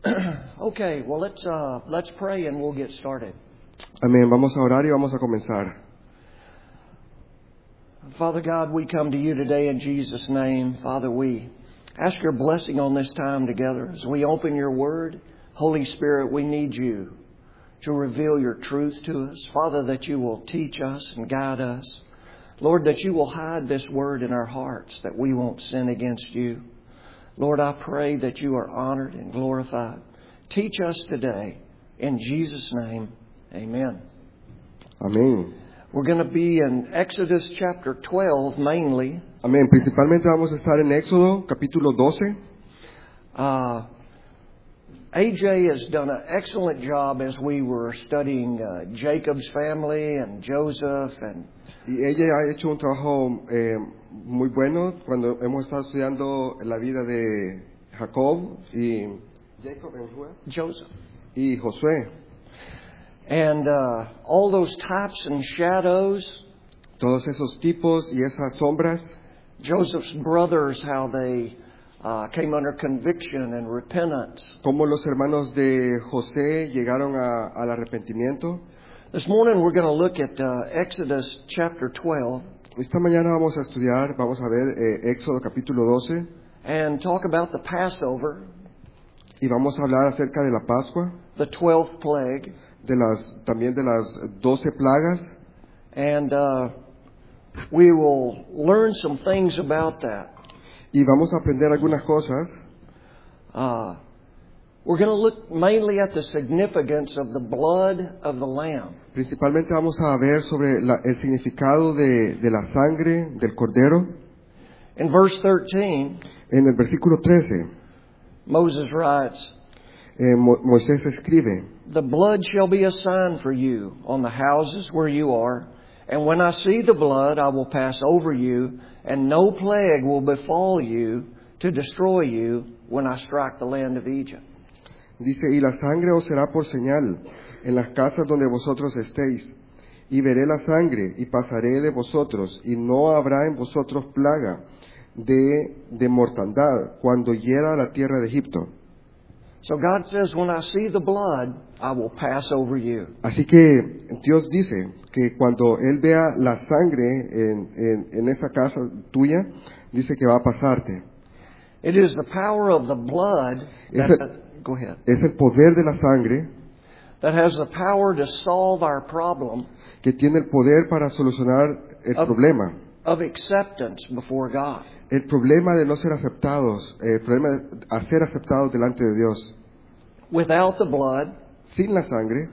Okay, well let's pray and we'll get started. Amén. Vamos a orar y vamos a comenzar. Father God, we come to you today in Jesus' name. Father, we ask your blessing on this time together. As we open your word, Holy Spirit, we need you to reveal your truth to us. Father, that you will teach us and guide us. Lord, that you will hide this word in our hearts, that we won't sin against you. Lord, I pray that you are honored and glorified. Teach us today. In Jesus' name, amen. Amén. We're going to be in Exodus chapter 12 mainly. Amén. Principalmente vamos a estar en Éxodo capítulo 12. AJ has done an excellent job as we were studying Jacob's family and Joseph. Y ella ha hecho un trabajo muy bueno cuando hemos estado estudiando la vida de Jacob y Jacob and Joseph. Y Josué. And all those types and shadows. Todos esos tipos y esas sombras. Joseph's brothers, how they came under conviction and repentance. Cómo los hermanos de José llegaron al arrepentimiento. This morning we're going to look at Exodus chapter 12. Esta mañana vamos a ver Éxodo capítulo 12. And talk about the Passover. Y vamos a hablar acerca de la Pascua. The 12th plague. También de las 12 plagas. And we will learn some things about that. Y vamos a aprender algunas cosas. We're going to look mainly at the significance of the blood of the Lamb. Principalmente vamos a ver sobre el significado de la sangre del Cordero. In verse 13, en el versículo 13, Moses writes, Moisés escribe, "The blood shall be a sign for you on the houses where you are, and when I see the blood, I will pass over you, and no plague will befall you to destroy you when I strike the land of Egypt." Dice, y la sangre os será por señal en las casas donde vosotros estéis, y veré la sangre y pasaré de vosotros, y no habrá en vosotros plaga de mortandad cuando hiera la tierra de Egipto. So God says, when I see the blood, I will pass over you. Así que Dios dice que cuando Él vea la sangre en esa casa tuya, dice que va a pasarte. It is the power of the blood go ahead. Es el poder de la sangre that has the power to solve our problem que tiene el poder para solucionar el problema. Of acceptance before God. El problema de no ser aceptados, el problema de ser aceptados delante de Dios. Without the blood, sin la sangre,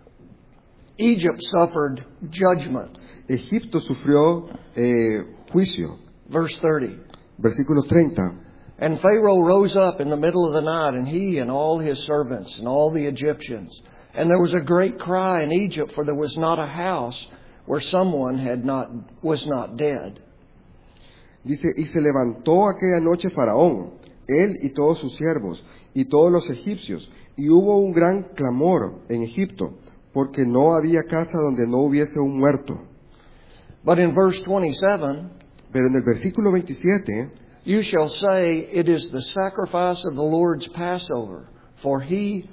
Egypt suffered judgment. Egipto sufrió juicio. Verse 30. Versículo 30. And Pharaoh rose up in the middle of the night, and he and all his servants and all the Egyptians. And there was a great cry in Egypt, for there was not a house where someone was not dead. Dice, y se levantó aquella noche Faraón, él y todos sus siervos, y todos los egipcios, y hubo un gran clamor en Egipto, porque no había casa donde no hubiese un muerto. But in verse 27, pero en el versículo 27, you shall say, it is the sacrifice of the Lord's Passover, for he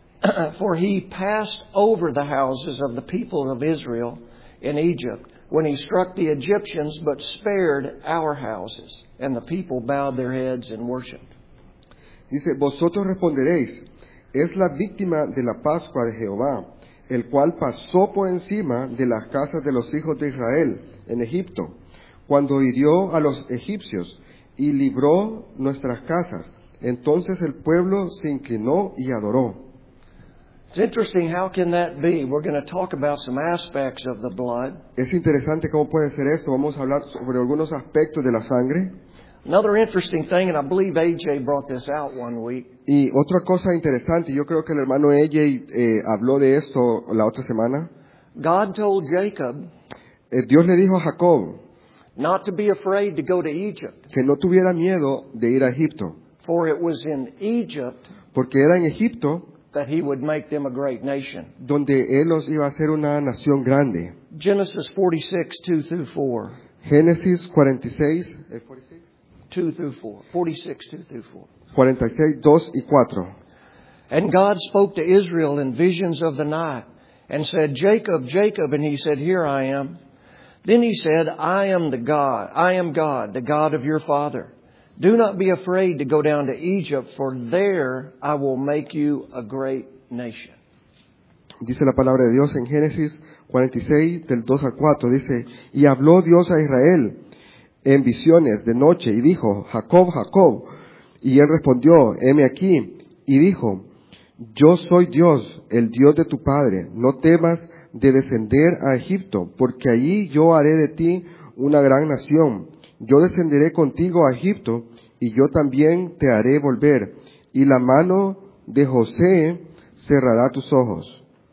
passed over the houses of the people of Israel in Egypt when he struck the Egyptians, but spared our houses. And the people bowed their heads and worshipped. Dice, vosotros responderéis, es la víctima de la Pascua de Jehová, el cual pasó por encima de las casas de los hijos de Israel en Egipto, cuando hirió a los egipcios y libró nuestras casas. Entonces el pueblo se inclinó y adoró. It's interesting, how can that be? We're going to talk about some aspects of the blood. Es interesante cómo puede ser eso. Vamos a hablar sobre algunos aspectos de la sangre. Another interesting thing, and I believe AJ brought this out one week. Y otra cosa interesante, yo creo que el hermano AJ habló de esto la otra semana. God told Jacob, Dios le dijo a Jacob, not to be afraid to go to Egypt. Que no tuviera miedo de ir a Egipto. For it was in Egypt porque era en Egipto that he would make them a great nation. Donde él los iba a hacer una nación grande. Genesis 46, 2 through 4. Génesis 46, 2 through 4. 46, 2 through 4. 46, 2 y 4. And God spoke to Israel in visions of the night and said, Jacob, Jacob. And he said, Here I am. Then he said, I am God, the God of your father. Do not be afraid to go down to Egypt, for there I will make you a great nation. Dice la palabra de Dios en Génesis 46, del 2 al 4, dice, y habló Dios a Israel en visiones de noche, y dijo, Jacob, Jacob. Y él respondió, heme aquí. Y dijo, yo soy Dios, el Dios de tu padre. No temas de descender a Egipto, porque allí yo haré de ti una gran nación. Yo descenderé contigo a Egipto, y yo también te haré volver. Y la mano de José cerrará tus ojos.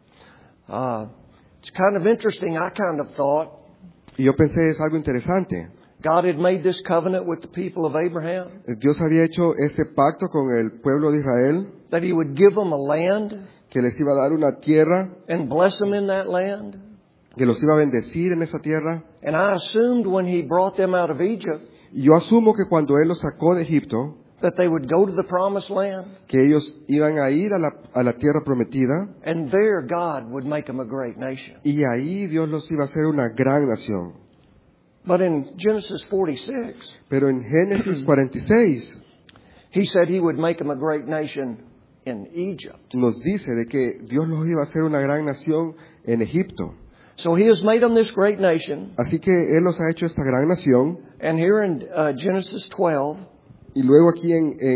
It's kind of interesting. I kind of thought Y yo pensé, es algo interesante. God had made this covenant with the people of Abraham, Dios había hecho ese pacto con el pueblo de Israel, that He would give them a land que les iba a dar una tierra, and bless them in that land. que los iba a bendecir en esa tierra. And I assumed when He brought them out of Egypt Y yo asumo que cuando Él los sacó de Egipto, that they would go to the promised land, que ellos iban a ir a la tierra prometida, and there God would make them a great nation. y ahí Dios los iba a hacer una gran nación. But in Genesis 46, Pero en Génesis 46 He said He would make them a great nation in Egypt. nos dice de que Dios los iba a hacer una gran nación en Egipto. So He has made them this great nation. Así que Él los ha hecho esta gran nación. And here in Genesis 12, Y luego aquí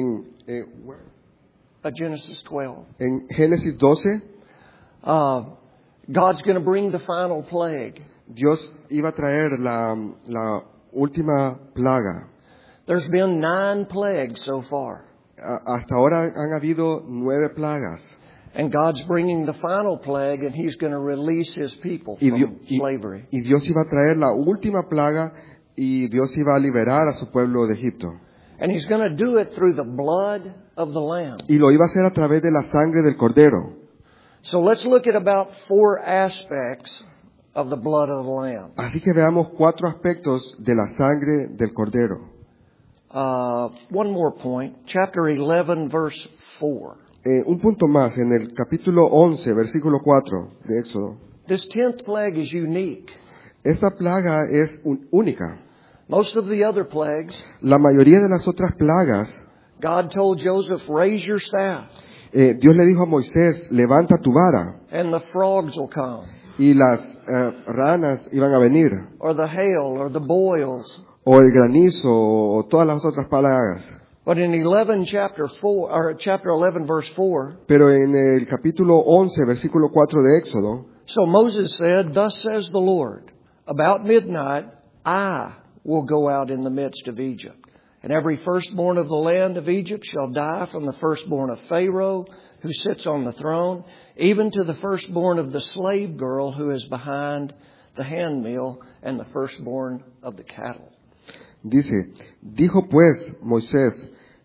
Genesis 12, en Génesis 12, God's going to bring the final plague. Dios iba a traer la última plaga. There's been 9 plagues so far. Hasta ahora han habido 9 plagas. And God's bringing the final plague, and He's going to release His people from slavery. Y Dios iba a traer la última plaga y Dios iba a liberar a su pueblo de Egipto. And He's going to do it through the blood of the Lamb. Y lo iba a hacer a través de la sangre del Cordero. So let's look at about 4 aspects of the blood of the Lamb. Así que veamos 4 aspectos de la sangre del Cordero. One more point. Chapter 11, verse 4. Un punto más, en el capítulo 11, versículo 4 de Éxodo. This 10th plague is unique. Esta plaga es única. Most of the other plagues, La mayoría de las otras plagas, God told Joseph, raise your staff, Dios le dijo a Moisés, levanta tu vara, and the frogs will come, y las ranas iban a venir, or the hail, or the boils. o el granizo, o todas las otras plagas. But in chapter 11, verse 4, Pero en el capítulo 11, versículo 4 de Éxodo, so Moses said, thus says the Lord, about midnight I will go out in the midst of Egypt. And every firstborn of the land of Egypt shall die, from the firstborn of Pharaoh who sits on the throne, even to the firstborn of the slave girl who is behind the handmill, and the firstborn of the cattle. dijo pues Moisés,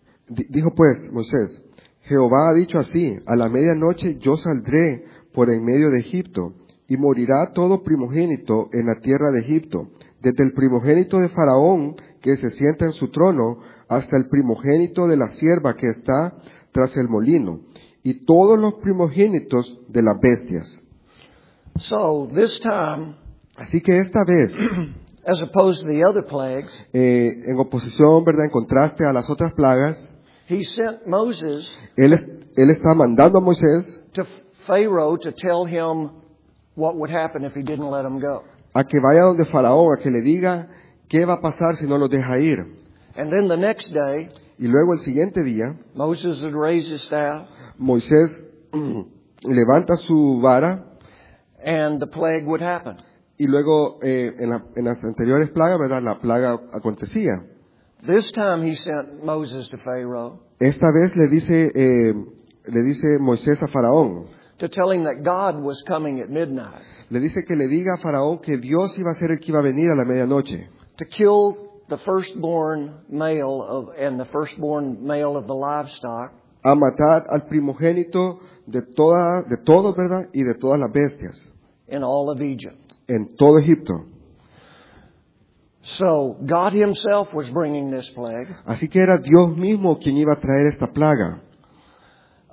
Jehová ha dicho así, a la medianoche yo saldré por en medio de Egipto, y morirá todo primogénito en la tierra de Egipto, desde el primogénito de Faraón que se sienta en su trono, hasta el primogénito de la sierva que está tras el molino, y todos los primogénitos de las bestias. So this time, Así que esta vez, as opposed to the other plagues, en oposición, ¿verdad?, en contraste a las otras plagas, He sent Moses él está mandando a Moisés to Pharaoh to tell him what would happen if he didn't let him go. a que vaya donde Faraón, a que le diga qué va a pasar si no los deja ir. And then the next day, Y luego el siguiente día, Moses would raise his staff, Moisés levanta su vara, and the plague would happen. y luego en las anteriores plagas, ¿verdad?, la plaga acontecía. This time he sent Moses to Pharaoh Esta vez le dice Moisés a Faraón, to tell him that God was coming at midnight le dice que le diga a Faraón que Dios iba a ser el que iba a venir a la medianoche, to kill the firstborn male and the firstborn male of the livestock, a matar al primogénito de todos, ¿verdad?, y de todas las bestias, in all of Egypt. en todo Egipto. So God Himself was bringing this plague. Así que era Dios mismo quien iba a traer esta plaga.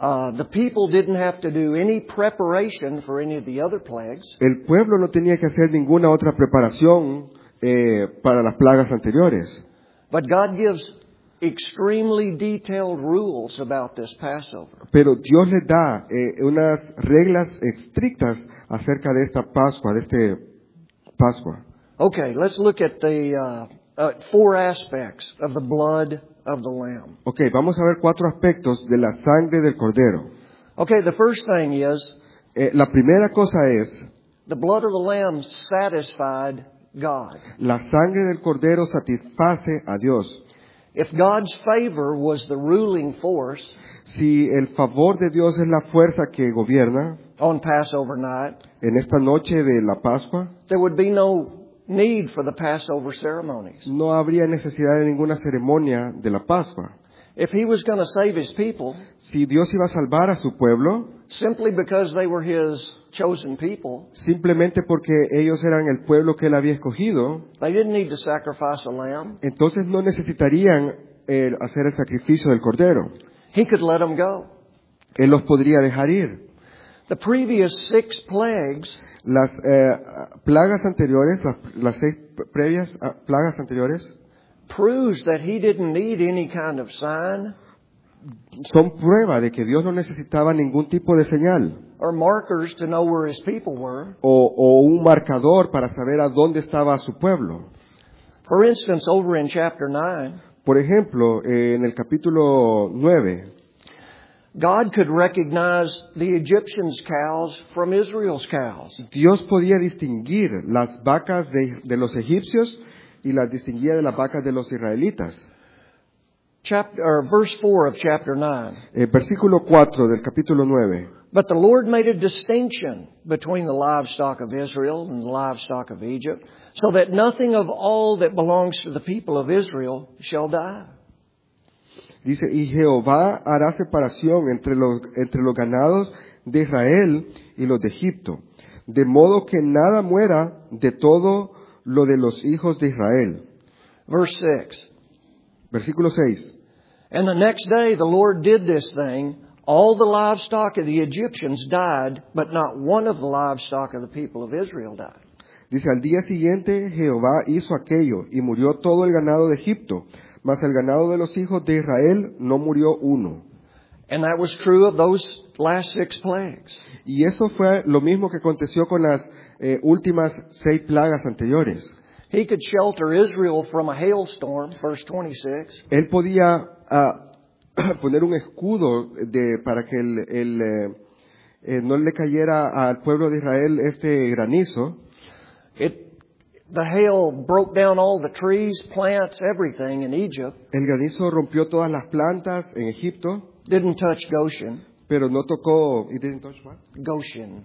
The people didn't have to do any preparation for any of the other plagues. El pueblo no tenía que hacer ninguna otra preparación para las plagas anteriores. But God gives extremely detailed rules about this Passover. Pero Dios les da unas reglas estrictas acerca de esta Pascua, Pascua. Okay, let's look at the 4 aspects of the blood of the Lamb. Okay, vamos a ver 4 aspectos de la sangre del Cordero. Okay, the first thing is La primera cosa es, the blood of the Lamb satisfied God. la sangre del Cordero satisface a Dios. If God's favor was the ruling force Si el favor de Dios es la fuerza que gobierna on Passover night, en esta noche de la Pascua, there would be no need for the Passover ceremonies. no habría necesidad de ninguna ceremonia de la Pascua. If He was going to save His people Si Dios iba a salvar a su pueblo, simply because they were His chosen people, simplemente porque ellos eran el pueblo que Él había escogido, they didn't need to sacrifice a lamb. entonces no necesitarían hacer el sacrificio del Cordero. He could let them go. Él los podría dejar ir. The previous 6 plagues Las plagas anteriores, las 6 previas plagas anteriores, proves that He didn't need any kind of sign son prueba de que Dios no necesitaba ningún tipo de señal or markers to know where His people were. o un marcador para saber a dónde estaba su pueblo. For instance, over in chapter 9, Por ejemplo, en el capítulo 9, God could recognize the Egyptians' cows from Israel's cows. Dios podía distinguir las vacas de los egipcios y las distinguía de las vacas de los israelitas. Verse 4 of chapter 9. Versículo 4 del capítulo 9. But the Lord made a distinction between the livestock of Israel and the livestock of Egypt, so that nothing of all that belongs to the people of Israel shall die. Dice, y Jehová hará separación entre los ganados de Israel y los de Egipto, de modo que nada muera de todo lo de los hijos de Israel. Verse 6. Versículo 6. And the next day the Lord did this thing. All the livestock of the Egyptians died, but not one of the livestock of the people of Israel died. Dice, al día siguiente Jehová hizo aquello, y murió todo el ganado de Egipto, mas el ganado de los hijos de Israel no murió uno. And that was true of those last 6 plagues. Y eso fue lo mismo que aconteció con las últimas 6 plagas anteriores. He could shelter Israel from a hailstorm, verse 26. Él podía poner un escudo para que no le cayera al pueblo de Israel este granizo. The hail broke down all the trees, plants, everything in Egypt. El granizo rompió todas las plantas en Egipto, Didn't touch Goshen. pero no tocó. It didn't touch what? Goshen.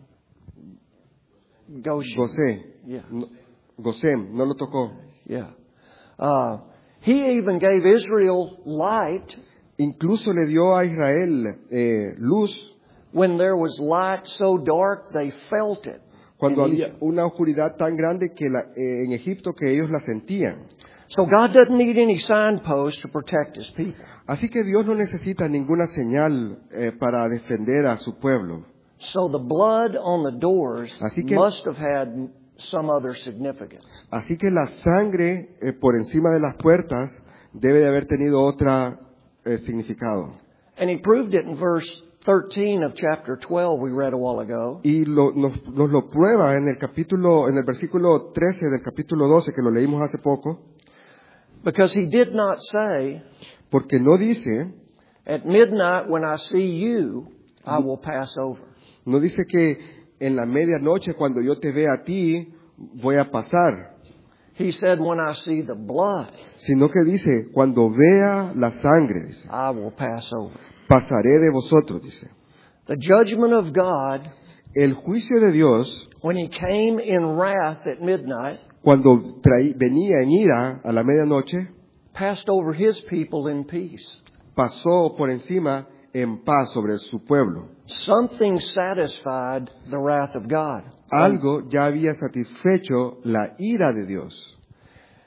Gosén. Yeah. Gosén, no lo tocó. Yeah. He even gave Israel light Incluso le dio a Israel luz when there was light so dark they felt it. cuando in había Egypt. una oscuridad tan grande que en Egipto que ellos la sentían. So God doesn't need any signpost to protect His people. Así que Dios no necesita ninguna señal para defender a su pueblo. So the blood on the doors Así que- must have had some other significance. Así que la sangre por encima de las puertas debe de haber tenido otro significado. And He proved it in verse 13 of chapter 12 we read a while ago. Y nos lo prueba en el versículo 13 del capítulo 12 que lo leímos hace poco, Because He did not say, porque no dice at midnight when I see you, I will pass over. que en la medianoche cuando yo te vea a ti voy a pasar, He said, when I see the blood, sino que dice cuando vea la sangre, dice, I will pass over. pasaré de vosotros, dice. The judgment of God, El juicio de Dios, when He came in wrath at midnight, cuando venía en ira a la medianoche, passed over His people in peace. pasó por encima en paz sobre su pueblo. Something satisfied the wrath of God. Algo ya había satisfecho la ira de Dios.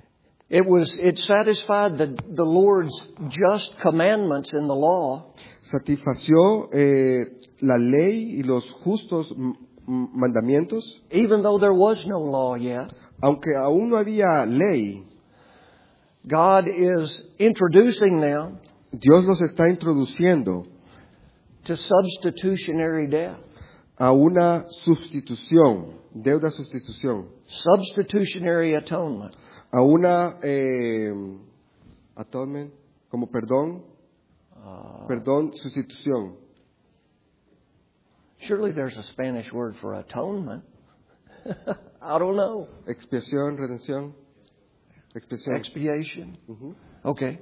It satisfied the Lord's just commandments in the law, Satisfació la ley y los justos mandamientos, even though there was no law yet. aunque aún no había ley. God is introducing them Dios los está introduciendo to substitutionary death. a una sustitución, deuda sustitución, Substitutionary atonement. a una atonement, como perdón, perdón, sustitución. Surely there's a Spanish word for atonement. I don't know. Expiación, redención, expiación. Expiation. Ujú. Okay.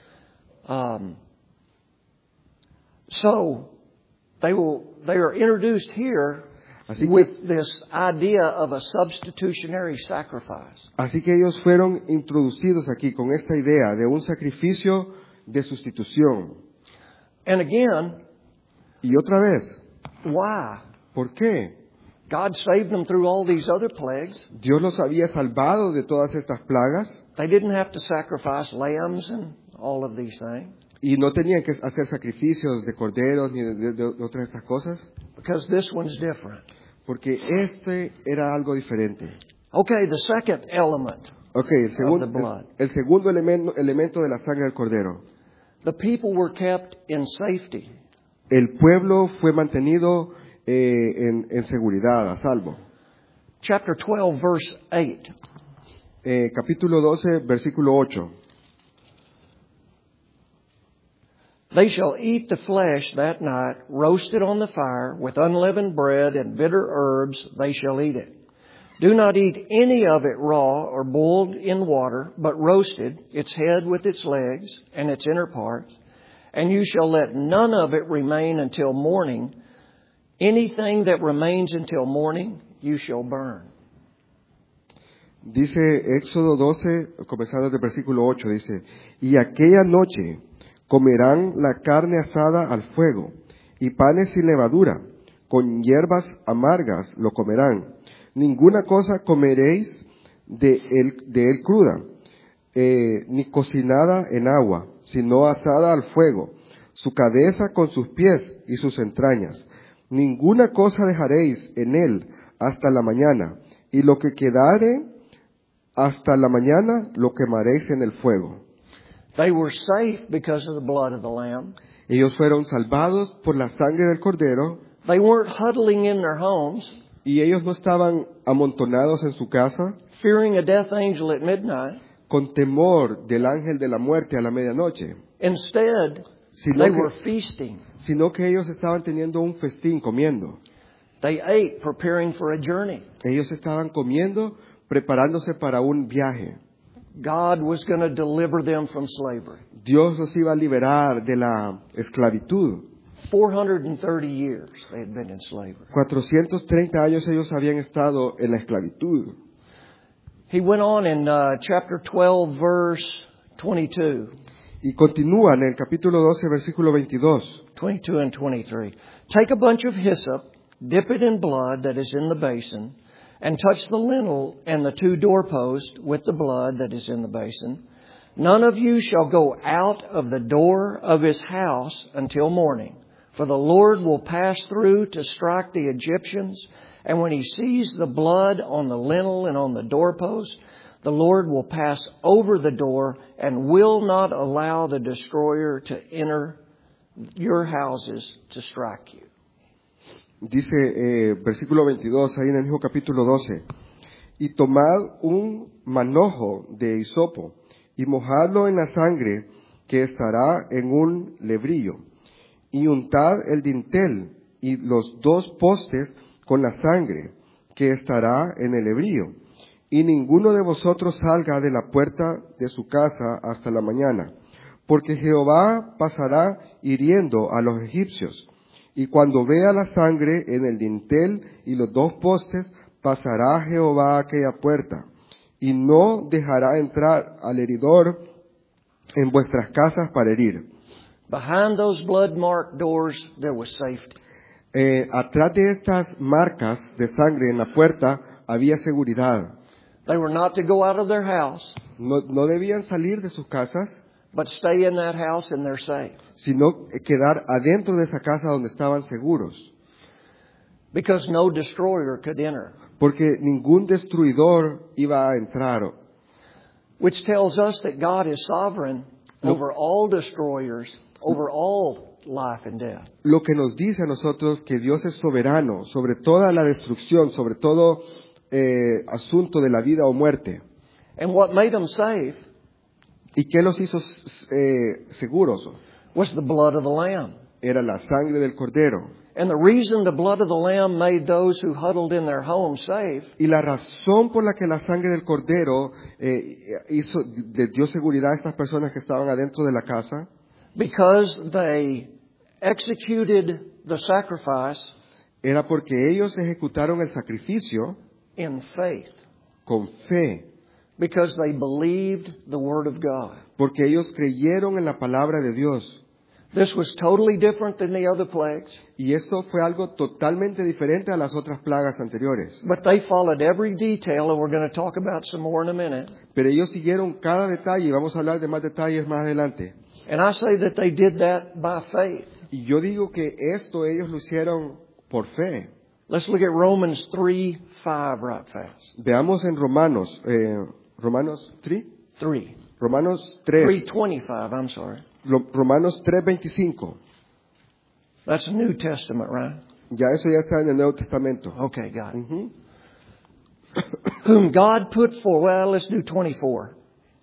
So they are introduced here Así with que, this idea of a substitutionary sacrifice. así que ellos fueron introducidos aquí con esta idea de un sacrificio de sustitución. And again, Y otra vez, why? ¿por qué? God saved them through all these other plagues. Dios los había salvado de todas estas plagas They didn't have to sacrifice lambs and all of these things y no tenían que hacer sacrificios de corderos ni de otras estas cosas, because this one's different. porque este era algo diferente. Okay, the second element. Okay, Of the blood. el segundo elemento de la sangre del cordero. The people were kept in safety. El pueblo fue mantenido en seguridad, a salvo. Chapter 12, verse 8. Capítulo 12, versículo 8. They shall eat the flesh that night, roasted on the fire, with unleavened bread and bitter herbs they shall eat it. Do not eat any of it raw or boiled in water, but roasted, its head with its legs and its inner parts. And you shall let none of it remain until morning. Anything that remains until morning, you shall burn. Dice Éxodo 12, comenzando del versículo 8, dice, y aquella noche comerán la carne asada al fuego, y panes sin levadura, con hierbas amargas lo comerán. Ninguna cosa comeréis de él cruda, ni cocinada en agua, sino asada al fuego, su cabeza con sus pies y sus entrañas. Ninguna cosa dejaréis en él hasta la mañana, y lo que quedare hasta la mañana lo quemaréis en el fuego. They were safe because of the blood of the Lamb. Ellos fueron salvados por la sangre del cordero, They weren't huddling in their homes, y ellos no estaban amontonados en su casa, fearing a death angel at midnight. con temor del ángel de la muerte a la medianoche, Instead, sino they que, were feasting. sino que ellos estaban teniendo un festín, comiendo. They ate, preparing for a journey. Ellos estaban comiendo, preparándose para un viaje. God was going to deliver them from slavery. Dios los iba a liberar de la esclavitud. 430 years they had been in slavery. 430 años ellos habían estado en la esclavitud. He went on in chapter 12, verse 22. Y continúa en el capítulo 12, versículo 22. 22 and 23. Take a bunch of hyssop, dip it in blood that is in the basin, and touch the lintel and the two doorposts with the blood that is in the basin. None of you shall go out of the door of his house until morning, for the Lord will pass through to strike the Egyptians, and when he sees the blood on the lintel and on the doorpost, the Lord will pass over the door and will not allow the destroyer to enter your houses to strike you. Dice versículo 22, ahí en el mismo capítulo 12. Y tomad un manojo de hisopo y mojadlo en la sangre que estará en un lebrillo. Y untad el dintel y los dos postes con la sangre que estará en el lebrillo. Y ninguno de vosotros salga de la puerta de su casa hasta la mañana, porque Jehová pasará hiriendo a los egipcios. Y cuando vea la sangre en el dintel y los dos postes, pasará Jehová a aquella puerta, y no dejará entrar al heridor en vuestras casas para herir. Behind those blood-marked doors, there was safety. Atrás de estas marcas de sangre en la puerta había seguridad. They were not to go out of their house. no debían salir de sus casas, but stay in that house and they're safe. sino quedar adentro de esa casa donde estaban seguros. Because no destroyer could enter. Porque ningún destruidor iba a entrar. Which tells us that God is sovereign over all destroyers, over all life and death. Lo que nos dice a nosotros que Dios es soberano sobre toda la destrucción, sobre todo asunto de la vida o muerte. And what made them safe ¿Y qué los hizo seguros? was the blood of the Lamb. Era la sangre del Cordero. And the reason the blood of the Lamb made those who huddled in their homes safe Y la razón por la que la sangre del Cordero le dio seguridad a estas personas que estaban adentro de la casa, because they executed the sacrifice era porque ellos ejecutaron el sacrificio in faith. con fe, Because they believed the Word of God. porque ellos creyeron en la palabra de Dios. This was totally different than the other plagues, Y eso fue algo totalmente diferente a las otras plagas anteriores. but they followed every detail, and we're going to talk about some more in a minute. Pero ellos siguieron cada detalle, y vamos a hablar de más detalles más adelante. And I say that they did that by faith. Y yo digo que esto ellos lo hicieron por fe. Let's look at Romans 3:5 right fast. Veamos en Romanos 3, 3. Romanos 3, 3:25, I'm sorry. Romanos 3:25. That's New Testament, right? Ya eso ya está en el Nuevo Testamento. Okay, got it. Ujú. Whom God put forward, well, let's do 24.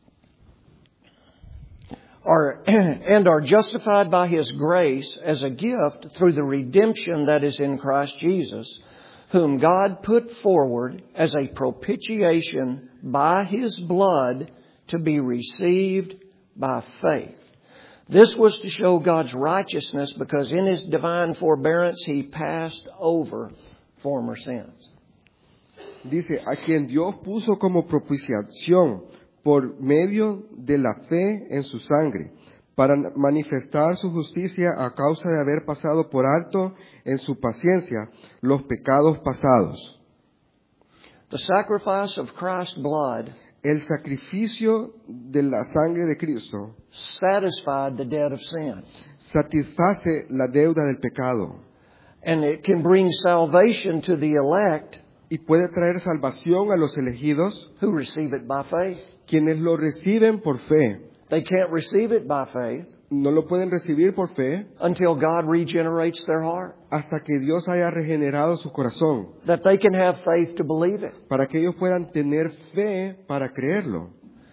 And are justified by His grace as a gift through the redemption that is in Christ Jesus, whom God put forward as a propitiation by His blood to be received by faith. This was to show God's righteousness because in His divine forbearance He passed over former sins. Dice, a quien Dios puso como propiciación por medio de la fe en su sangre, para manifestar su justicia a causa de haber pasado por alto en su paciencia los pecados pasados. The sacrifice of Christ's blood El sacrificio de la sangre de Cristo satisfied the debt of sin. satisface la deuda del pecado And it can bring salvation to the elect y puede traer salvación a los elegidos, who receive it by faith. quienes lo reciben por fe. They can't receive it by faith No lo pueden recibir por fe until God regenerates their heart. hasta que Dios haya regenerado su corazón, That they can have faith to believe it. para que ellos puedan tener fe para creerlo.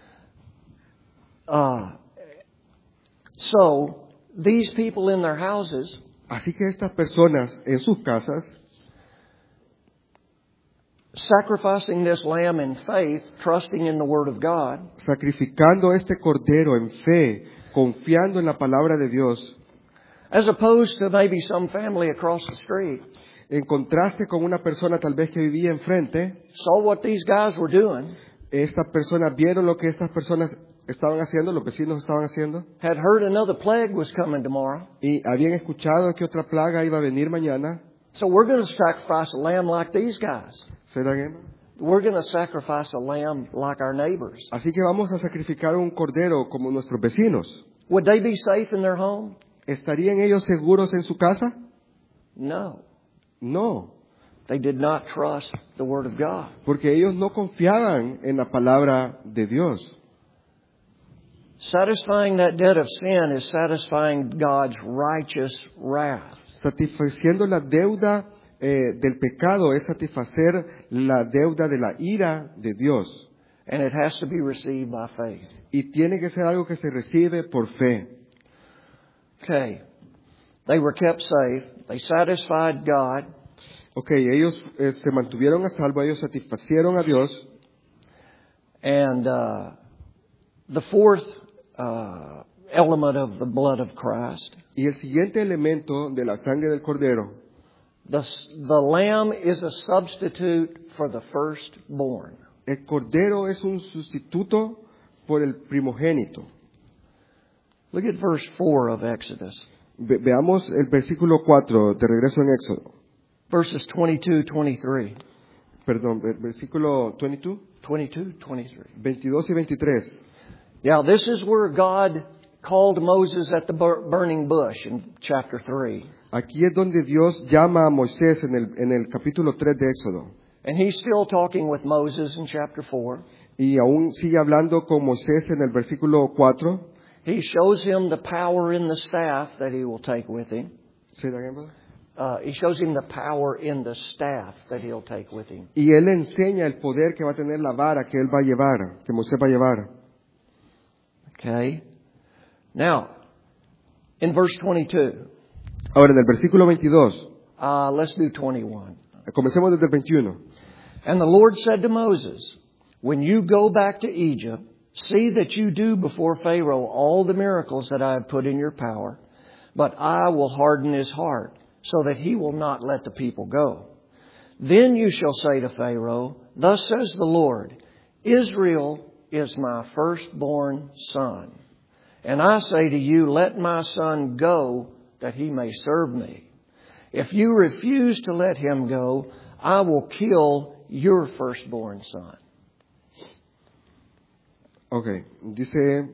So, these people in their houses Así que estas personas en sus casas, sacrificing this lamb in faith, trusting in the Word of God, sacrificando este cordero en fe, confiando en la palabra de Dios, as opposed to maybe some family across the street, en contraste con una persona tal vez que vivía enfrente, saw what these guys were doing, estas personas vieron lo que estas personas estaban haciendo, los vecinos estaban haciendo, had heard another plague was coming tomorrow. y habían escuchado que otra plaga iba a venir mañana. So we're going to sacrifice a lamb like these guys. ¿Se dan, Emma? We're going to sacrifice a lamb like our neighbors. Así que vamos a sacrificar un cordero como nuestros vecinos. Would they be safe in their home? ¿Estarían ellos seguros en su casa? No. No, They did not trust the Word of God. porque ellos no confiaban en la palabra de Dios. Satisfying that debt of sin is satisfying God's righteous wrath. Satisfaciendo la deuda del pecado es satisfacer la deuda de la ira de Dios. And it has to be received by faith. Y tiene que ser algo que se recibe por fe. Okay. They were kept safe. They satisfied God. Ok, ellos se mantuvieron a salvo, ellos satisfacieron a Dios. And the fourth element of the blood of Christ, Y el siguiente elemento de la sangre del cordero, the lamb is a substitute for the firstborn. el cordero es un sustituto por el primogénito. Look at verse 4 of Exodus. Veamos el versículo 4, de regreso en Éxodo. Verses 22, 23. Perdón, versículo 22, 22, 23. 22 y 23. Yeah, this is where God called Moses at the burning bush in chapter 3. Aquí es donde Dios llama a Moisés en el capítulo 3 de Éxodo. And he's still talking with Moses in chapter 4. Y aún sigue hablando con Moisés en el versículo 4. He shows him the power in the staff that he will take with him. Say that again, brother. He shows him the power in the staff that he'll take with him. Y él le enseña el poder que va a tener la vara que él va a llevar, que Moisés va a llevar. Okay. Now, in verse 22. Ahora, en el versículo 22, Let's do 21. comencemos desde el 21. And the Lord said to Moses, when you go back to Egypt, see that you do before Pharaoh all the miracles that I have put in your power, but I will harden his heart, so that he will not let the people go. Then you shall say to Pharaoh, thus says the Lord, Israel is my firstborn son. And I say to you, let my son go, that he may serve me. If you refuse to let him go, I will kill your firstborn son. Okay, dice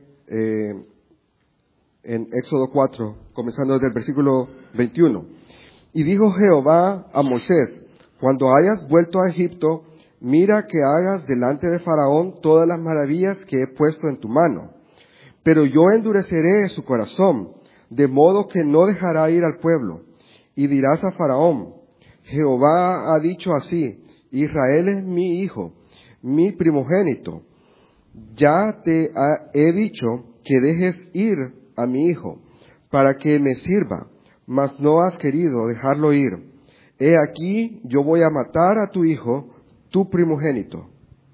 en Éxodo 4, comenzando desde el versículo 21. Y dijo Jehová a Moisés, cuando hayas vuelto a Egipto, mira que hagas delante de Faraón todas las maravillas que he puesto en tu mano. Pero yo endureceré su corazón, de modo que no dejará ir al pueblo. Y dirás a Faraón, Jehová ha dicho así, Israel es mi hijo, mi primogénito. Ya te he dicho que dejes ir a mi hijo, para que me sirva, mas no has querido dejarlo ir. He aquí, yo voy a matar a tu hijo, tu primogénito.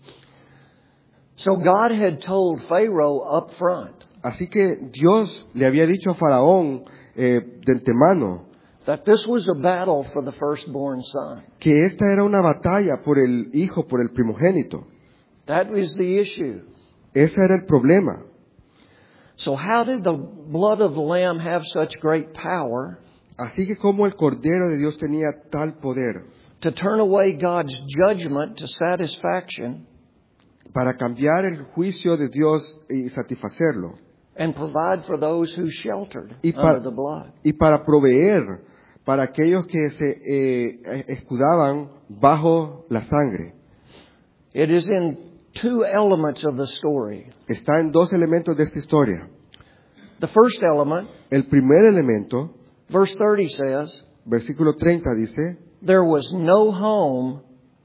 So God had told Pharaoh up front Así que Dios le había dicho a Faraón de antemano that this was a battle for the firstborn son. que esta era una batalla por el hijo, por el primogénito. That was the issue. Ese era el problema. So how did the blood of the lamb have such great power Así que como el Cordero de Dios tenía tal poder to turn away God's judgment to satisfaction para cambiar el juicio de Dios y satisfacerlo, and provide for those who sheltered y under the blood? para proveer para aquellos que se escudaban bajo la sangre. It is in two elements of the story. Está en dos elementos de esta historia. The first element, El primer elemento, verse 30 says, versículo 30 dice, there was no home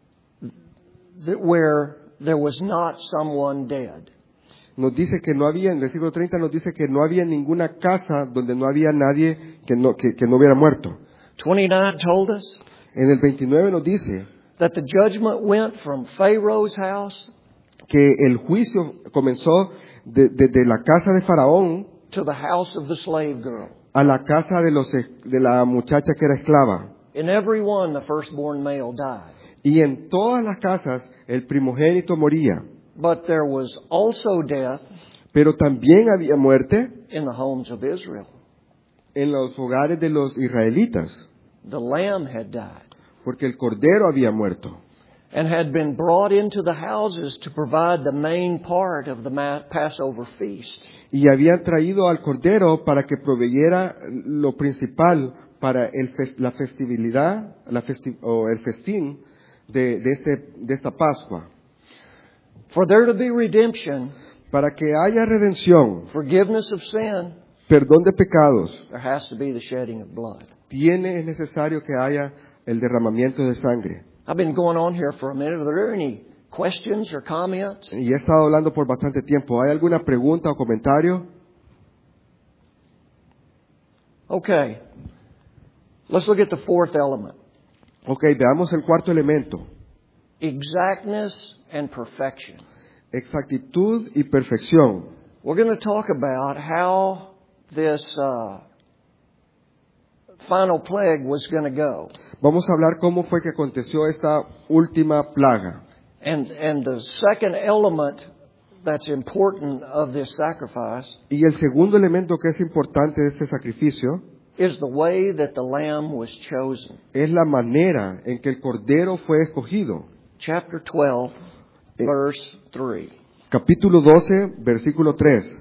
where there was not someone dead. nos dice que no había, en el versículo 30 nos dice que no había ninguna casa donde no había nadie que no hubiera muerto. 29 told us En el 29 nos dice that the judgment went from Pharaoh's house que el juicio comenzó desde la casa de Faraón to the house of the slave girl. a la casa de la muchacha que era esclava. In every one, the firstborn male died. Y en todas las casas el primogénito moría. But there was also death Pero también había muerte in the homes of Israel. en los hogares de los israelitas, The lamb had died porque el cordero había muerto. and had been brought into the houses to provide the main part of the Passover feast. Y habían traído al cordero para que proveyera lo principal para la festividad, o el festín de esta Pascua. For there to be redemption, Para que haya redención, forgiveness of sin, perdón de pecados, there has to be the shedding of blood. es necesario que haya el derramamiento de sangre. I've been going on here for a minute. Are there any questions or comments? Y he estado hablando por bastante tiempo. ¿Hay alguna pregunta o comentario? Okay. Let's look at the fourth element. Ok, veamos el cuarto elemento. Exactness and perfection. Exactitud y perfección. We're going to talk about how this final plague was going to go. Vamos a hablar cómo fue que aconteció esta última plaga. And the second element that's important of this sacrifice Y el segundo elemento que es importante de este sacrificio is the way that the lamb was chosen. es la manera en que el cordero fue escogido. chapter 12, verse 3. Capítulo 12, versículo 3.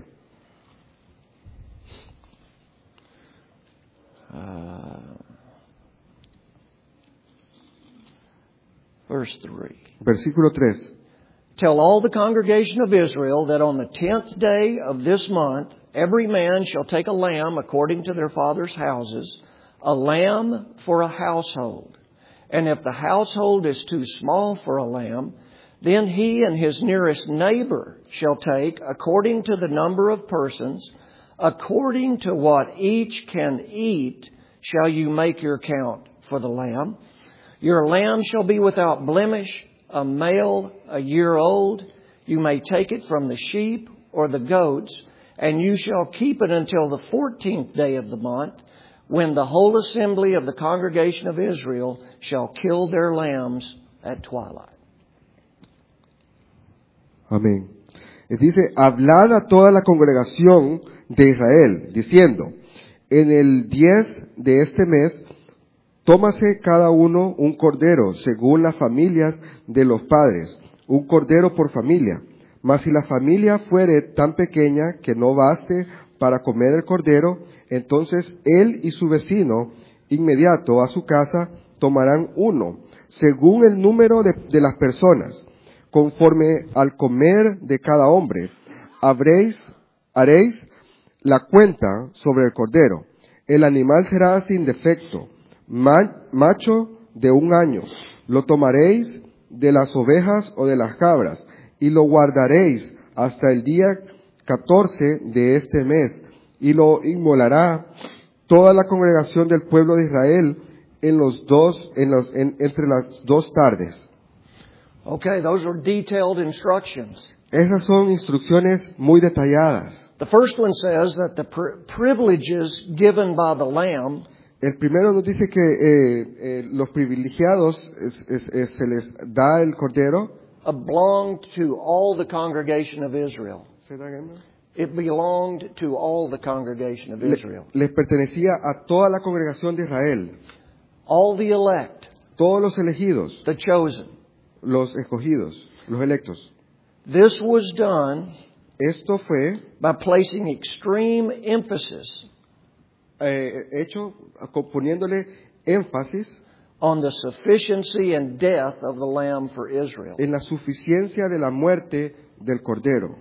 Verse 3. Versículo 3. Tell all the congregation of Israel that on the 10th day of this month, every man shall take a lamb according to their fathers' houses, a lamb for a household. And if the household is too small for a lamb, then he and his nearest neighbor shall take, according to the number of persons, according to what each can eat, shall you make your count for the lamb. Your lamb shall be without blemish, a male, a year old. You may take it from the sheep or the goats, and you shall keep it until the 14th day of the month, when the whole assembly of the congregation of Israel shall kill their lambs at twilight. Amén. Dice, hablad a toda la congregación de Israel, diciendo, en el 10 de este mes, tómase cada uno un cordero, según las familias de los padres, un cordero por familia. Mas si la familia fuere tan pequeña que no baste para comer el cordero, entonces él y su vecino inmediato a su casa tomarán uno, según el número de las personas, conforme al comer de cada hombre. Haréis la cuenta sobre el cordero. El animal será sin defecto, macho de 1 año. Lo tomaréis de las ovejas o de las cabras, y lo guardaréis hasta el día 14 de este mes, y lo inmolará toda la congregación del pueblo de Israel entre las 2 tardes. Okay, those are detailed instructions. Esas son instrucciones muy detalladas. The first one says that the privileges given by the lamb El primero nos dice que los privilegiados se les da el cordero. belonged to all the congregation of Israel. It belonged to all the congregation of Israel. Les pertenecía a toda la congregación de Israel. All the elect, Todos los elegidos, the chosen. los escogidos, los electos. This was done Esto fue by placing extreme emphasis hecho poniéndole énfasis on the sufficiency and death of the lamb for Israel. en la suficiencia de la muerte del cordero.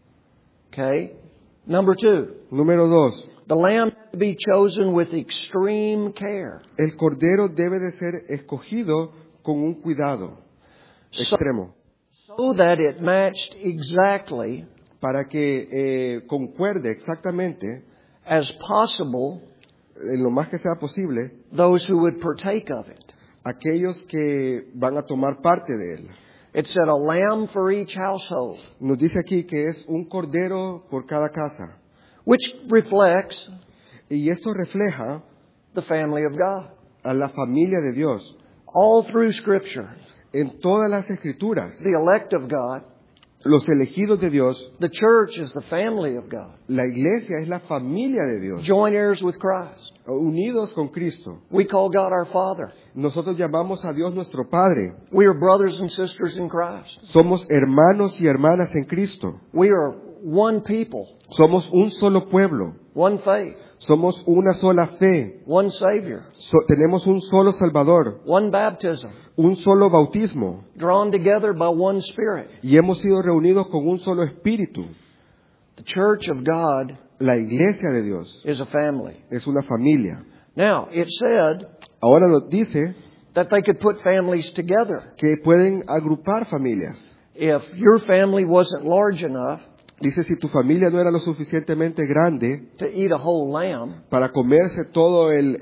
Okay? Number 2, Número 2. the lamb had to be chosen with extreme care. El cordero debe de ser escogido con un cuidado extremo So that it matched exactly para que concuerde exactamente as possible en lo más que sea posible those who would partake of it. aquellos que van a tomar parte de él. It said a lamb for each household, Nos dice aquí que es un cordero por cada casa. which reflects Y esto refleja the family of God. a la familia de Dios. All through Scripture, En todas las escrituras, the elect of God, los elegidos de Dios, the church is the family of God, la iglesia es la familia de Dios, joint heirs with Christ. unidos con Cristo. We call God our Father. Nosotros llamamos a Dios nuestro Padre. We are brothers and sisters in Christ. Somos hermanos y hermanas en Cristo. We are one people, Somos un solo pueblo. one faith, Somos una sola fe. one Savior, Tenemos un solo Salvador, one baptism, un solo bautismo. drawn together by one Spirit. Y hemos sido reunidos con un solo espíritu. The church of God La iglesia de Dios is a family. es una familia. Now, it said Ahora nos dice that they could put families together. que pueden agrupar familias. If your family wasn't large enough Dice, si tu familia no era lo suficientemente grande to eat a whole lamb, para comerse todo el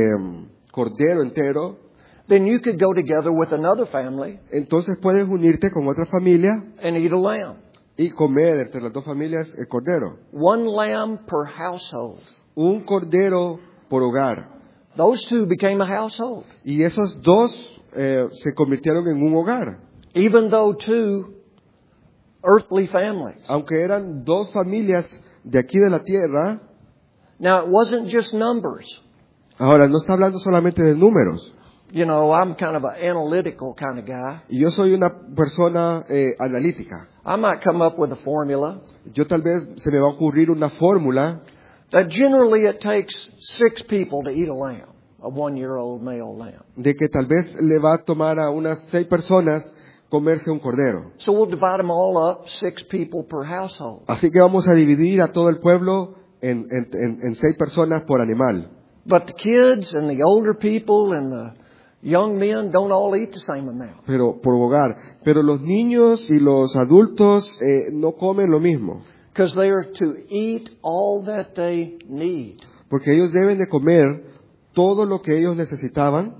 cordero entero, then you could go together with another family entonces puedes unirte con otra familia and eat a lamb. y comer entre las dos familias el cordero. One lamb per household. Un cordero por hogar. Those two became a household. Y esos dos se convirtieron en un hogar. Even though two earthly families. Aunque eran dos familias de aquí de la tierra. Now, it wasn't just numbers. Ahora, no está hablando solamente de números. You know, I'm kind of an analytical kind of guy. Y yo soy una persona analítica. I might come up with a formula Yo tal vez se me va a ocurrir una fórmula that generally it takes 6 people to eat a lamb, a 1-year-old male lamb. de que tal vez le va a tomar a unas 6 personas comerse un cordero. So we'll divide them all up, 6 people per household. Así que vamos a dividir a todo el pueblo en 6 personas por animal. But the kids and the older people and the young men don't all eat the same amount. Pero por hogar. Pero los niños y los adultos no comen lo mismo. Because they are to eat all that they need. Porque ellos deben de comer todo lo que ellos necesitaban.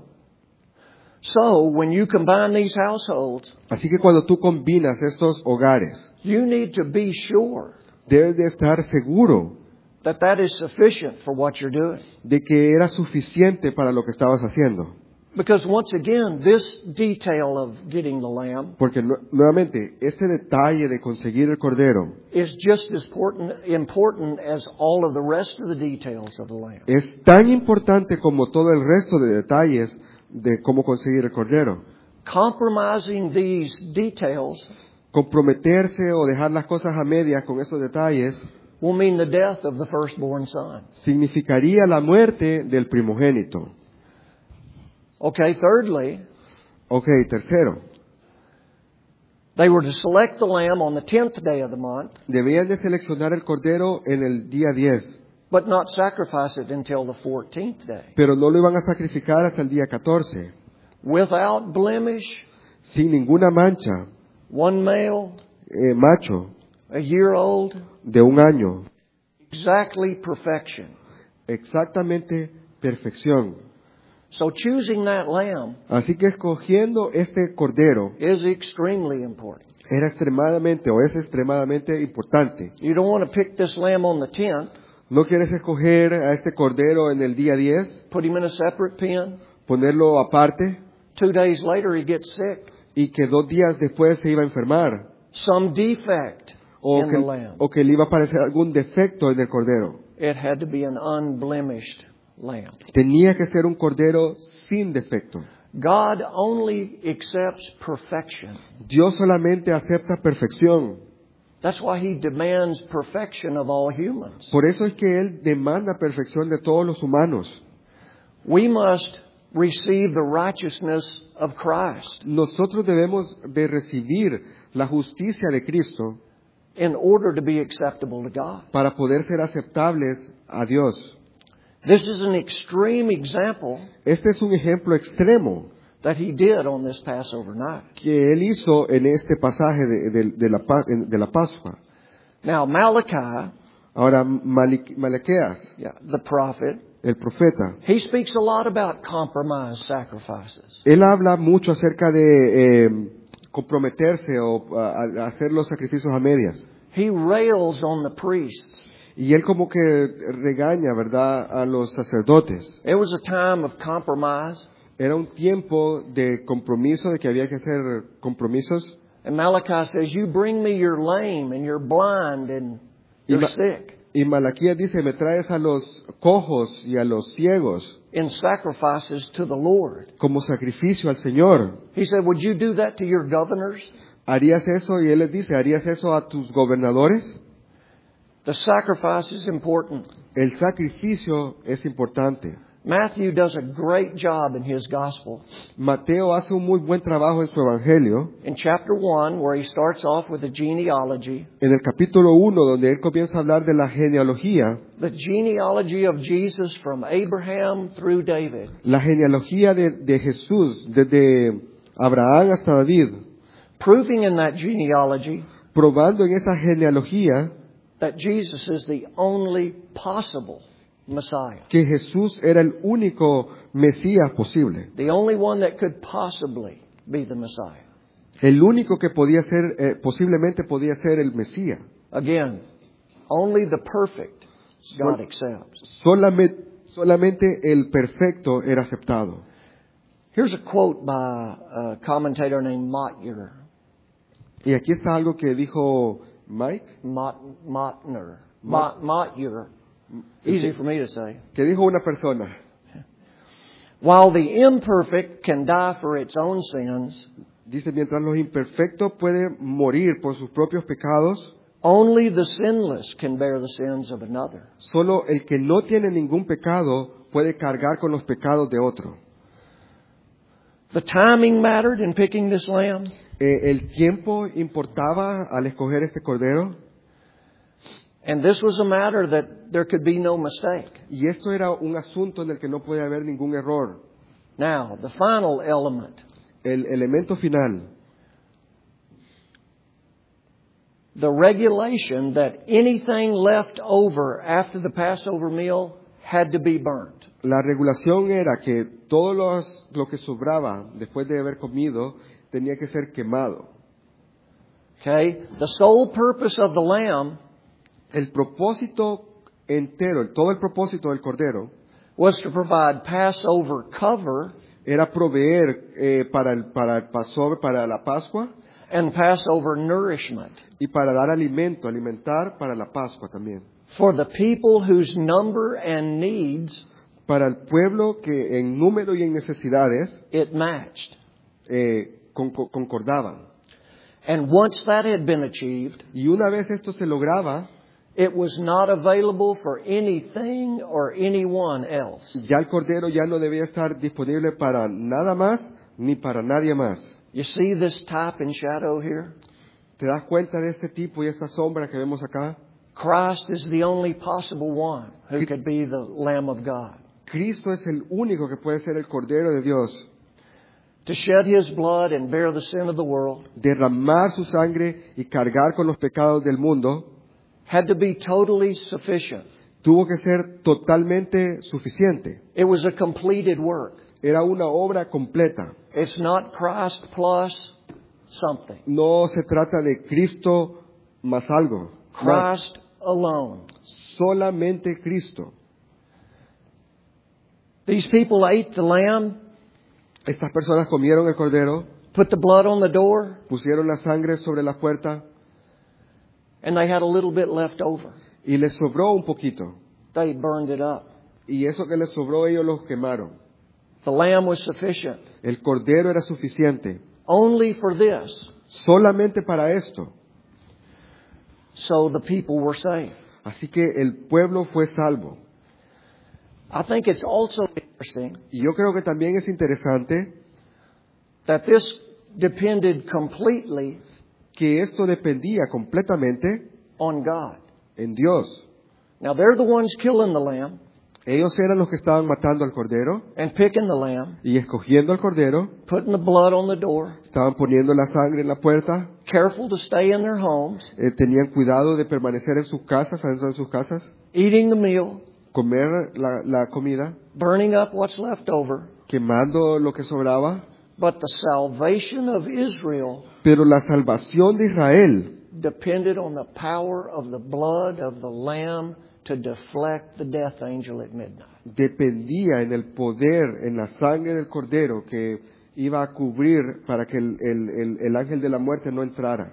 So when you combine these households, Así que cuando tú combinas estos hogares, you need to be sure debes de estar seguro that that is sufficient for what you're doing. de que era suficiente para lo que estabas haciendo. Because once again, this detail of getting the lamb Porque nuevamente, este detalle de conseguir el cordero is just as important as all of the rest of the details of the lamb. es tan importante como todo el resto de detalles de cómo conseguir el cordero. Compromising these details Comprometerse o dejar las cosas a medias con esos detalles will mean the death of the firstborn son. significaría la muerte del primogénito. Okay, thirdly, Ok, tercero, they were to select the lamb on the 10th day of the month, debían de seleccionar el cordero en el día 10, but not sacrifice it until the 14th day. pero no lo iban a sacrificar hasta el día 14, Without blemish, sin ninguna mancha, one male, macho, a year old, de 1 año, exactly perfection. exactamente perfección. So choosing that lamb Así que escogiendo este cordero is extremely important. era extremadamente o es extremadamente importante. You don't want to pick this lamb on the 10th, No quieres escoger a este cordero en el día 10, put him in a separate pen. ponerlo aparte 2 days later he gets sick. y que 2 días después se iba a enfermar Some defect in the lamb. o que le iba a aparecer algún defecto en el cordero. It had to be an unblemished lamb. Tenía que ser un cordero sin defecto. God only accepts perfection. Dios solamente acepta perfección. That's why He demands perfection of all humans. Por eso es que Él demanda perfección de todos los humanos. We must receive the righteousness of Christ Nosotros debemos de recibir la justicia de Cristo in order to be acceptable to God. para poder ser aceptables a Dios. This is an extreme example Este es un ejemplo extremo that He did on this Passover night. que Él hizo en este pasaje de la Pascua. Now Malachi, Ahora, Malaquías, the prophet, el profeta, he speaks a lot about compromise sacrifices. él habla mucho acerca de comprometerse o hacer los sacrificios a medias. He rails on the priests. Y él como que regaña, ¿verdad?, a los sacerdotes. It was a time of compromise. Era un tiempo de compromiso, de que había que hacer compromisos. And Malachi says, you bring me your lame and you're blind and you're sick Y Malaquías dice, me traes a los cojos y a los ciegos in sacrifices to the Lord. como sacrificio al Señor. He said, would you do that to your governors? ¿Harías eso? Y él les dice, ¿harías eso a tus gobernadores? The sacrifice is important. El sacrificio es importante. Matthew does a great job in his gospel. Mateo hace un muy buen trabajo en su evangelio. In chapter 1, where he starts off with a genealogy, En el capítulo 1, donde él comienza a hablar de la genealogía, the genealogy of Jesus from Abraham through David. la genealogía de Jesús, desde Abraham hasta David, Proving in that genealogy probando en esa genealogía that Jesus is the only possible Messiah. que Jesús era el único Mesías posible. The only one that could possibly be the Messiah. El único que podía ser, posiblemente podía ser el Mesías. Again, only the perfect God accepts. Solamente el perfecto era aceptado. Here's a quote by a commentator named Motyer. Y aquí está algo que dijo Mike. Motyer. Easy for me to say. Que dijo una persona. While the imperfect can die for its own sins, Dice, mientras los imperfectos pueden morir por sus propios pecados, only the sinless can bear the sins of another. solo el que no tiene ningún pecado puede cargar con los pecados de otro. The timing mattered in picking this lamb. El tiempo importaba al escoger este cordero, And this was a matter that there could be no mistake. y esto era un asunto en el que no puede haber ningún error. Now, the final element. El elemento final, The regulation that anything left over after the Passover meal had to be burnt. la regulación era que todo lo que sobraba después de haber comido tenía que ser quemado. Okay? The sole purpose of the lamb El propósito entero, todo el propósito del cordero was to provide Passover cover era proveer para el Passover, para la Pascua, and Passover nourishment y para dar alimento, alimentar para la Pascua también. for the people whose number and needs Para el pueblo que en número y en necesidades it matched. concordaban. And once that had been achieved, Y una vez esto se lograba, it was not available for anything or anyone else. ya el cordero ya no debía estar disponible para nada más ni para nadie más. You see this type and shadow here? ¿Te das cuenta de este tipo y esta sombra que vemos acá? Christ is the only possible one who could be the Lamb of God. Cristo es el único que puede ser el Cordero de Dios, To shed His blood and bear the sin of the world derramar su sangre y cargar con los pecados del mundo, had to be totally sufficient. tuvo que ser totalmente suficiente. It was a completed work. Era una obra completa. It's not Christ plus something. No se trata de Cristo más algo. No, Christ alone. solamente Cristo. These people ate the lamb, Estas personas comieron el cordero, put the blood on the door, pusieron la sangre sobre la puerta and they had a little bit left over. y les sobró un poquito. They burned it up. Y eso que les sobró ellos los quemaron. The lamb was sufficient. El cordero era suficiente. Only for this. Solamente para esto. So the people were saved. Así que el pueblo fue salvo. I think it's also interesting Y yo creo que también es interesante that this depended completely que esto dependía completamente on God. en Dios. Now they're the ones killing the lamb Ellos eran los que estaban matando al cordero and picking the lamb, y escogiendo al cordero, putting the blood on the door, estaban poniendo la sangre en la puerta, careful to stay in their homes, tenían cuidado de permanecer en sus casas, adentro de sus casas, eating the meal, comer la comida, burning up what's left over. quemando lo que sobraba. But the salvation of Israel Pero la salvación de Israel depended on the power of the blood of the lamb to deflect the death angel at midnight. dependía en el poder, en la sangre del cordero que iba a cubrir para que el ángel de la muerte no entrara.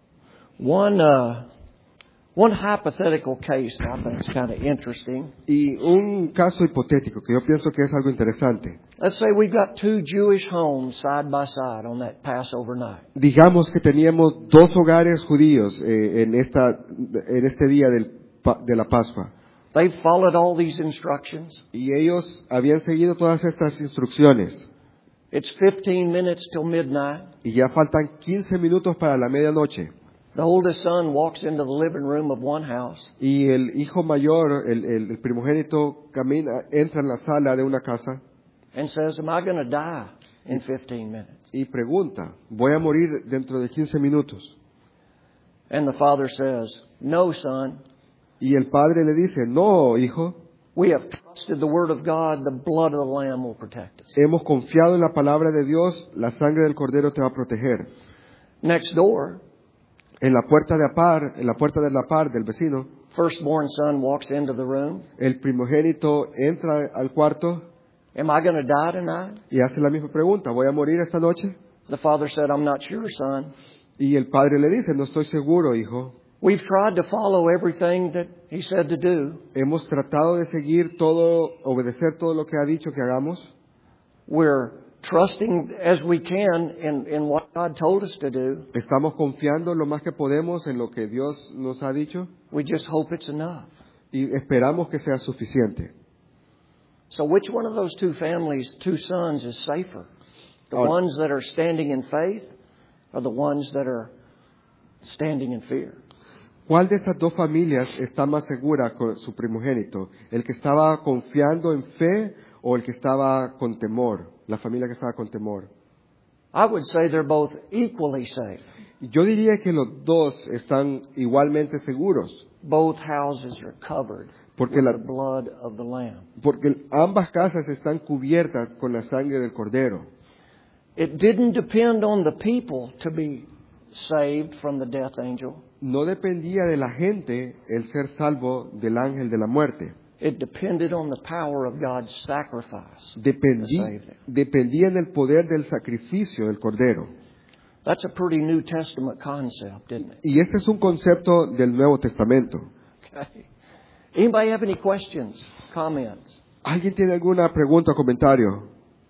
One hypothetical case that I think is kind of interesting. Y un caso hipotético que yo pienso que es algo interesante. Let's say we've got two Jewish homes side by side on that Passover night. Digamos que teníamos dos hogares judíos en este día de la Pascua. They've followed all these instructions. Y ellos habían seguido todas estas instrucciones. It's 15 minutes till midnight. Y ya faltan 15 minutos para la medianoche. The oldest son walks into the living room of one house. Y el hijo mayor, el primogénito, entra en la sala de una casa And says, am I going to die in 15 minutes? y pregunta, ¿voy a morir dentro de 15 minutos? And the father says, no, son. Y el padre le dice, no, hijo, We have trusted the word of God. The blood of the Lamb will protect us. hemos confiado en la palabra de Dios, la sangre del cordero te va a proteger. Next door, En la puerta de la par del vecino, firstborn son walks into the room. el primogénito entra al cuarto Am I going to die tonight? y hace la misma pregunta, ¿voy a morir esta noche? The father said, I'm not sure, son. Y el padre le dice, no estoy seguro, hijo. We've tried to follow everything that he said to do, Hemos tratado de seguir todo, obedecer todo lo que ha dicho que hagamos, We're trusting as we can in what God told us to do. Estamos confiando lo más que podemos en lo que Dios nos ha dicho We just hope it's enough. y esperamos que sea suficiente. So which one of those two families, two sons, is safer? The Ahora- ones that are standing in faith or the ones that are standing in fear? ¿Cuál de estas dos familias está más segura con su primogénito? ¿El que estaba confiando en fe o el que estaba con temor? La familia que estaba con temor. I would say they're both equally safe. Yo diría que los dos están igualmente seguros, Both houses are covered porque, with the blood of the Lamb. porque ambas casas están cubiertas con la sangre del Cordero. It didn't depend on the people to be saved from the death angel. No dependía de la gente el ser salvo del ángel de la muerte. It depended on the power of God's sacrifice to save them. Dependía en el poder del sacrificio del Cordero. That's a pretty New Testament concept, isn't it? Y este es un concepto del Nuevo Testamento. Okay. Anybody have any questions, comments? ¿Alguien tiene alguna pregunta o comentario?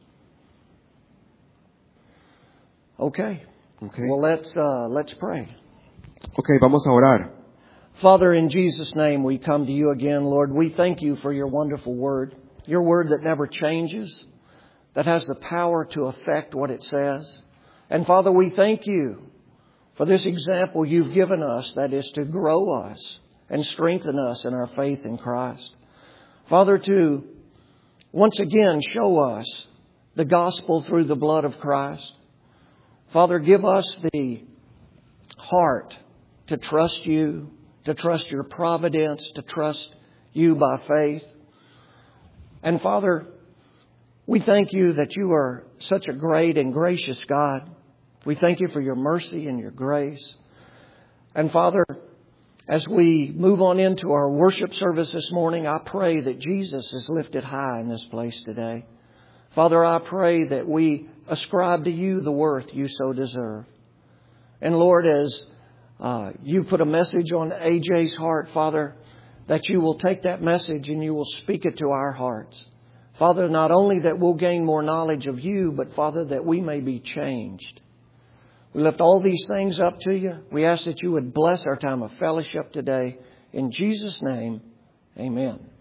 Okay. Okay. Well, let's pray. Ok, vamos a orar. Father, in Jesus' name, we come to you again, Lord. We thank you for your wonderful word, your word that never changes, that has the power to affect what it says. And Father, we thank you for this example you've given us that is to grow us and strengthen us in our faith in Christ. Father, to once again show us the gospel through the blood of Christ. Father, give us the heart to trust you, to trust your providence, to trust you by faith. And Father, we thank you that you are such a great and gracious God. We thank you for your mercy and your grace. And Father, as we move on into our worship service this morning, I pray that Jesus is lifted high in this place today. Father, I pray that we ascribe to you the worth you so deserve. And Lord, as you put a message on AJ's heart, Father, that you will take that message and you will speak it to our hearts. Father, not only that we'll gain more knowledge of you, but Father, that we may be changed. We lift all these things up to you. We ask that you would bless our time of fellowship today. In Jesus' name, amen.